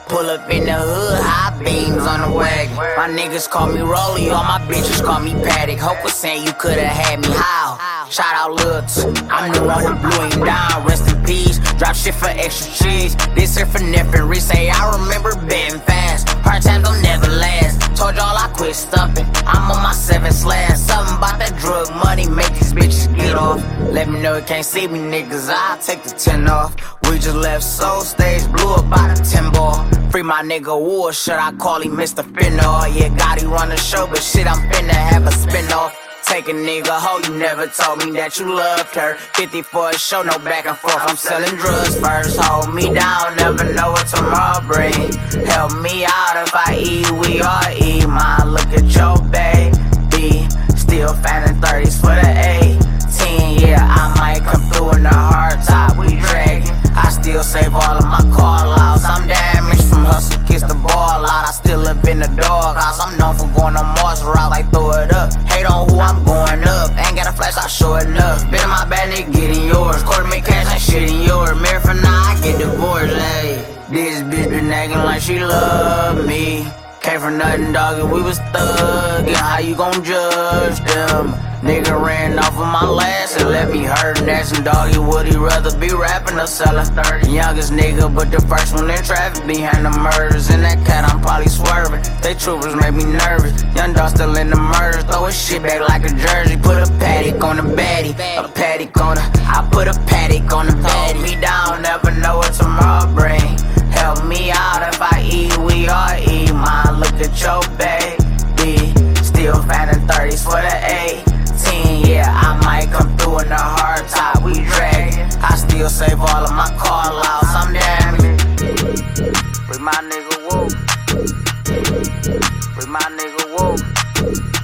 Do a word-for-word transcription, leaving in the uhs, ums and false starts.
Pull up in the hood, high beams on the wagon. My niggas call me Rolly, all my bitches call me Paddock. Hope was saying you coulda had me how? Shout out Lil T, I'm the one who blew him down. Rest in peace, drop shit for extra cheese. This here for Neffery, say I remember betting fast. Hard times don't never last. Told y'all I quit stumping, I'm on my seventh slash. Something about that drug money, make these bitches get off. Let me know you can't see me niggas, I'll take the ten off. We just left Soul Stage, blew up by the ten ball. Free my nigga Wood, should I call him Mister Finna? Yeah, Gotti run the show, but shit, I'm finna have a spin-off. Take a nigga hoe, you never told me that you loved her. fifty for a show, no back and forth, I'm selling drugs first. Hold me down, never know what tomorrow brings. Help me out if I eat, we all eat. Mine, look at your baby, still fanning thirties for the eighteen. Yeah, I might come through in the hard top, we dragging. I still save all of my call-outs, I'm damaged from hustle, kiss the ball out. I still live in the doghouse, I'm known for going on Mars route, like throw it up. Hate on who I'm going up, ain't got a flash, I show enough. Been in my bag, nigga, get in yours. Quarter make cash, ain't shit in yours. Married for now, I get divorced, ayy. This bitch been acting like she love me. Came from nothing, dog, and we was thuggin'. How you gon' judge them? Nigga ran off of my last and let me hurt. And asking doggy, would he rather be rapping or selling thirty? Youngest nigga, but the first one in traffic behind the murders. And that cat, I'm probably swerving. They troopers make me nervous. Young dog still in the murders. Throw his shit back like a jersey. Put a paddock on the baddie. A paddock on the. I put a paddock on the baddie. Hold me down, never know what tomorrow bring. Help me out if I eat, we all eat. Mine, look at your baby, still fanning thirties for the eighteen. Yeah, I might come through in the hard top, we dragging. I still save all of my call-outs, I'm damaged. Free my nigga Woo, free my nigga Woo.